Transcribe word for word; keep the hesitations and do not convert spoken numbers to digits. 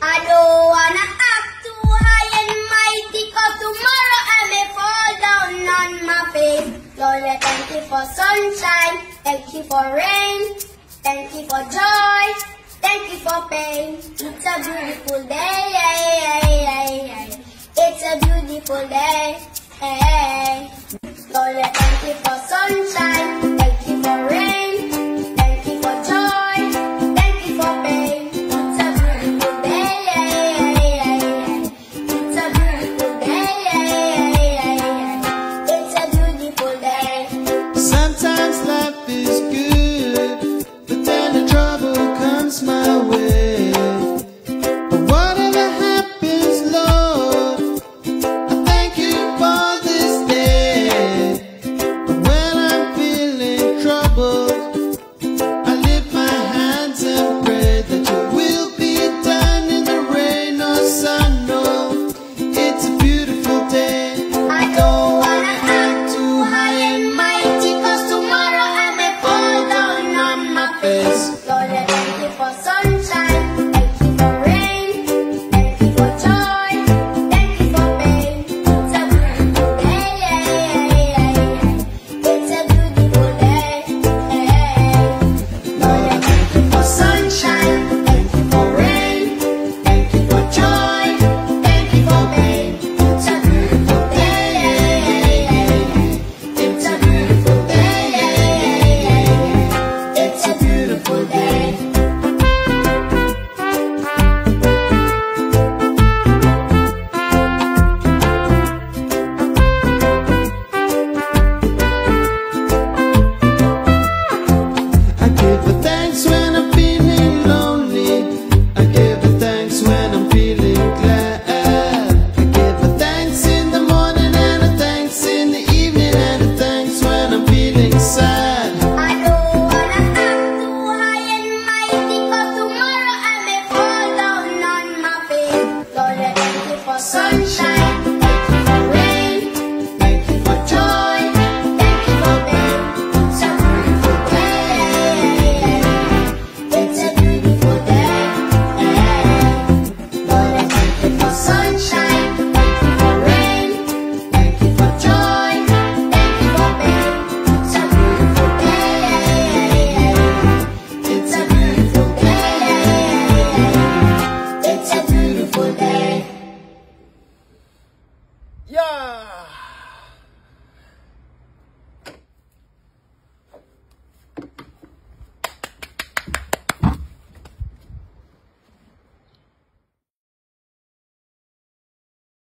I don't wanna act too high and mighty, cause tomorrow I may fall down on my face. Lord, I thank you for sunshine, thank you for rain, thank you for joy, thank you for pain. It's a beautiful day, it's a beautiful day. Lord, I thank you for sunshine.